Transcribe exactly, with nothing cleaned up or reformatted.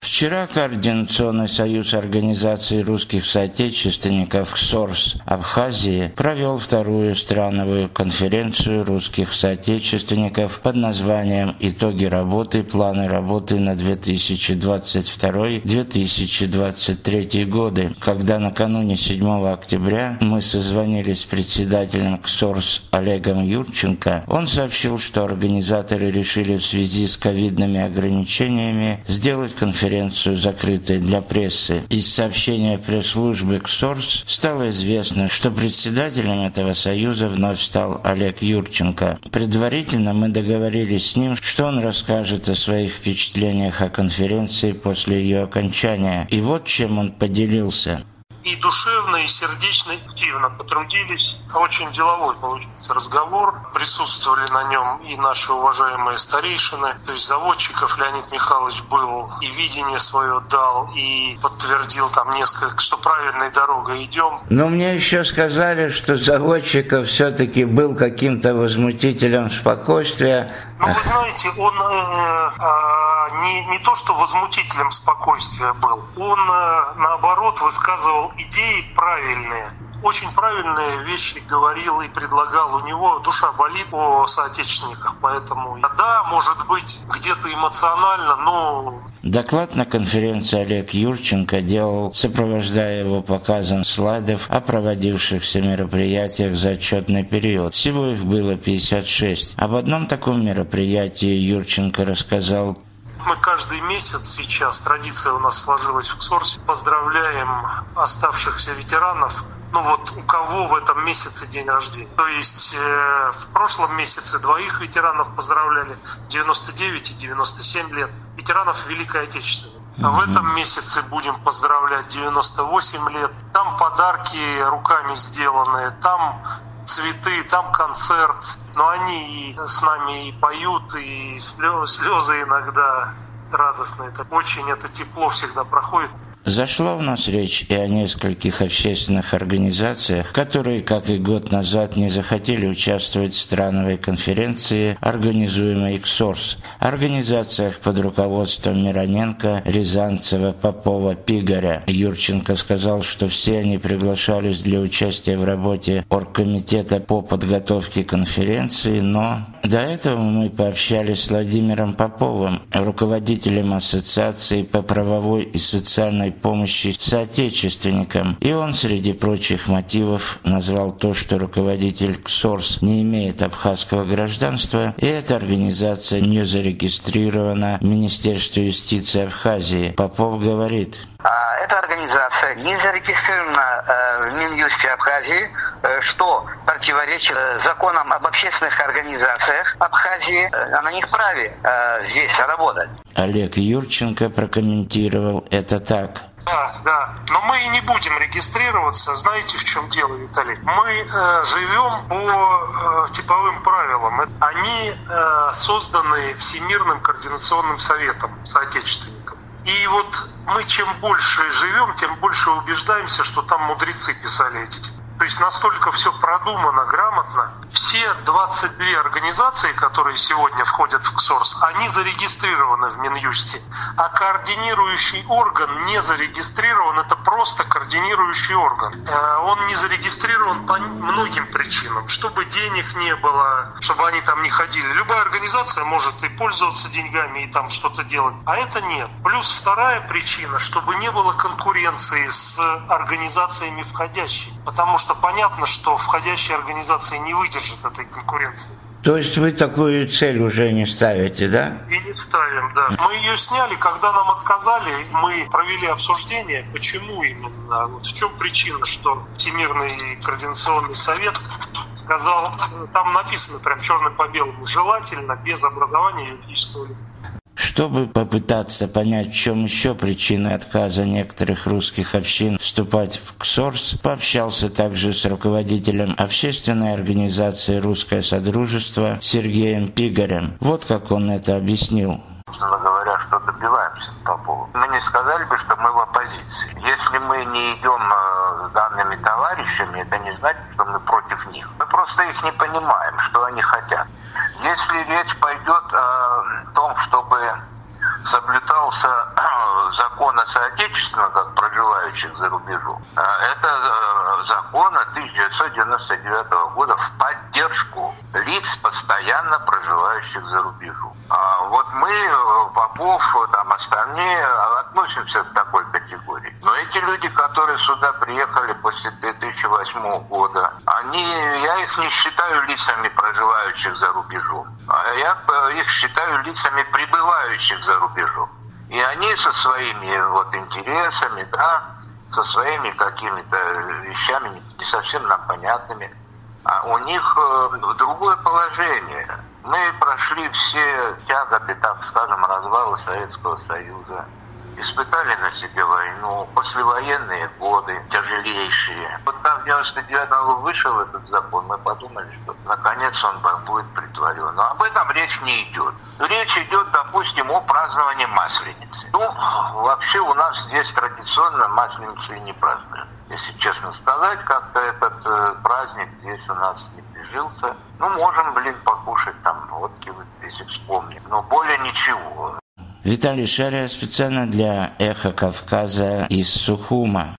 Вчера Координационный союз организаций русских соотечественников КСОРС Абхазии провел вторую страновую конференцию русских соотечественников под названием «Итоги работы. Планы работы на две тысячи двадцать второй — две тысячи двадцать третий годы», когда накануне седьмого октября мы созвонились с председателем КСОРС Олегом Юрченко. Он сообщил, что организаторы решили в связи с ковидными ограничениями сделать конференцию закрытой для прессы. Из сообщения пресс-службы КСОРС стало известно, что председателем этого союза вновь стал Олег Юрченко. Предварительно мы договорились с ним, что он расскажет о своих впечатлениях о конференции после ее окончания. И вот чем он поделился. И душевно, и сердечно, и активно потрудились. Очень деловой получился разговор. Присутствовали на нем и наши уважаемые старейшины. То есть Заводчиков Леонид Михайлович был и видение свое дал, и подтвердил там несколько, что правильной дорогой идем. Но мне еще сказали, что Заводчиков все-таки был каким-то возмутителем спокойствия. Ну, вы знаете, он э, э, не, не то, что возмутителем спокойствия был, он, э, наоборот, высказывал идеи правильные. Очень правильные вещи говорил и предлагал. У него душа болит о соотечественниках, поэтому да, может быть, где-то эмоционально, но... Доклад на конференции Олег Юрченко делал, сопровождая его показом слайдов о проводившихся мероприятиях за отчетный период. Всего их было пятьдесят шесть. Об одном таком мероприятии Юрченко рассказал. Мы каждый месяц сейчас, традиция у нас сложилась в КСОРСе, поздравляем оставшихся ветеранов, ну вот у кого в этом месяце день рождения. То есть э, в прошлом месяце двоих ветеранов поздравляли, девяносто девять и девяносто семь лет, ветеранов Великой Отечественной. А в этом месяце будем поздравлять девяносто восемь лет. Там подарки руками сделанные, там цветы, там концерт. Но они и с нами и поют, и слезы иногда радостные. Это очень это тепло всегда проходит. Зашла у нас речь и о нескольких общественных организациях, которые, как и год назад, не захотели участвовать в страновой конференции, организуемой КСОРС. Организациях под руководством Мироненко, Рязанцева, Попова, Пигаря. Юрченко сказал, что все они приглашались для участия в работе оргкомитета по подготовке конференции, но... До этого мы пообщались с Владимиром Поповым, руководителем Ассоциации по правовой и социальной помощи соотечественникам, и он, среди прочих мотивов, назвал то, что руководитель КСОРС не имеет абхазского гражданства, и эта организация не зарегистрирована в Министерстве юстиции Абхазии. Попов говорит... Эта организация не зарегистрирована э, в Минюсте Абхазии, э, что противоречит э, законам об общественных организациях Абхазии. Э, она не вправе э, здесь работать. Олег Юрченко прокомментировал это так. Да, да. Но мы и не будем регистрироваться. Знаете, в чем дело, Виталий? Мы э, живем по э, типовым правилам. Они э, созданы Всемирным координационным советом соотечественников. И вот мы чем больше живем, тем больше убеждаемся, что там мудрецы писали эти. То есть настолько все продумано, грамотно. Все двадцать две организации, которые сегодня входят в КСОРС, они зарегистрированы в Минюсте. А координирующий орган не зарегистрирован, это просто координирующий орган. Он не зарегистрирован по многим причинам. Чтобы денег не было, чтобы они там не ходили. Любая организация может и пользоваться деньгами, и там что-то делать. А это нет. Плюс вторая причина, чтобы не было конкуренции с организациями входящими. Потому что понятно, что входящие организации не выдержат этой конкуренции. То есть вы такую цель уже не ставите, да? И не ставим, да. Мы ее сняли, когда нам отказали, мы провели обсуждение, почему именно, вот в чем причина, что Всемирный координационный совет сказал, там написано прям черным по белому, желательно без образования юридического лица. Чтобы попытаться понять, в чем еще причины отказа некоторых русских общин вступать в КСОРС, пообщался также с руководителем общественной организации «Русское Содружество» Сергеем Пигарем. Вот как он это объяснил. Собственно говоря, что добиваемся по поводу. Мы не сказали бы, что мы в оппозиции. Если мы не идем с данными товарищами, это не значит, что мы против них. Мы просто их не понимаем, что они хотят. Если речь пойдет о том, чтобы соблюдался соотечественных, как проживающих за рубежом, это закон тысяча девятьсот девяносто девятого года в поддержку лиц, постоянно проживающих за рубежом. А вот мы, Попов, там остальные, относимся к такой категории. Но эти люди, которые сюда приехали после две тысячи восьмого года, они, я их не считаю лицами, проживающих за рубежом, а я их считаю лицами, пребывающих за рубежом. И они со своими вот интересами, да, со своими какими-то вещами не совсем нам понятными, а у них э, другое положение. Мы прошли все тяготы, так скажем, развала Советского Союза, испытали на себе войну, послевоенные годы тяжелейшие. Вот когда в девяносто девятом году вышел этот закон, мы подумали, что наконец он будет притворен. Но об этом речь не идет. Речь идет, допустим, о праздновании Масленицы. Ну, вообще у нас здесь традиционно Масленицу и не празднуют. Если честно сказать, как-то этот э, праздник здесь у нас не прижился. Ну, можем, блин, покушать там водки, если вспомним. Но более ничего. Виталий Шария специально для «Эхо Кавказа» из Сухума.